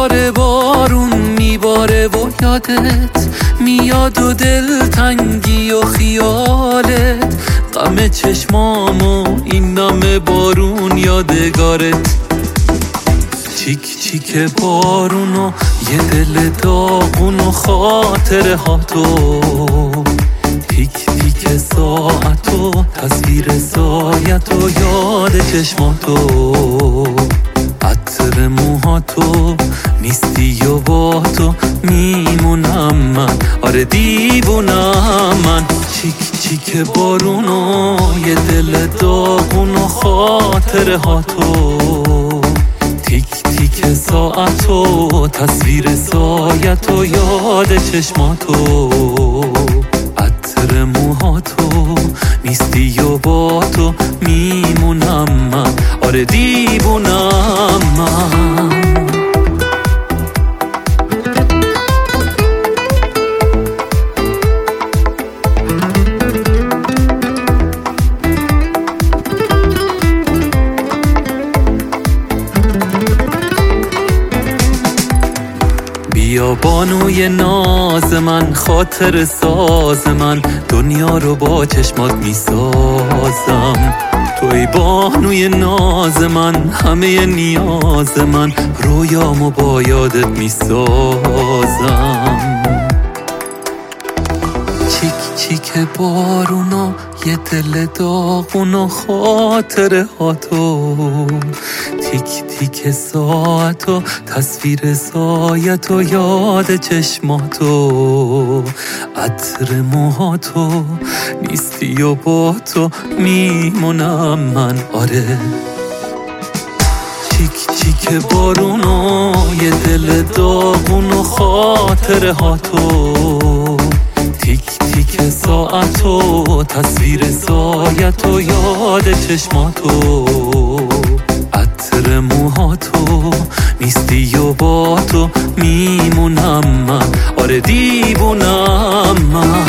باره بارون میباره و یادت میاد و دلتنگی و خیالت، غم چشمام و این نم بارون یادگارت. چیک چیک بارون و یه دل داغون و خاطره ها تو، تیک تیک ساعت و تصویر سایت و یاد چشماتو، عطر موهاتو نیستی و با تو میمونم من، آره دیوونم من. چیک چیک بارون و یه دل داغون و خاطره ها تو، تیک تیک ساعت و تصویر سایت و یاد چشماتو، عطر موهاتو نیستی و با تو میمونم من، آره دیوونم من. بیا بانوی ناز من، خاطر ساز من، دنیا رو با چشمات میسازم. توی بانوی ناز من، همه نیاز من، رویامو با یادت میسازم. چیک چیک بارون و یه دل داغون و خاطره ها تو، تیک تیک ساعت و تصویر سایت و یاد چشماتو، عطر موهاتو نیستی و با تو میمونم من، آره. چیک چیک بارون و یه دل داغون و خاطره ها تو، تیک تیک ساعت و تصویر سایت و یاد چشماتو، عطر موهاتو نیستی و با تو میمونم من، آره دیوونم من.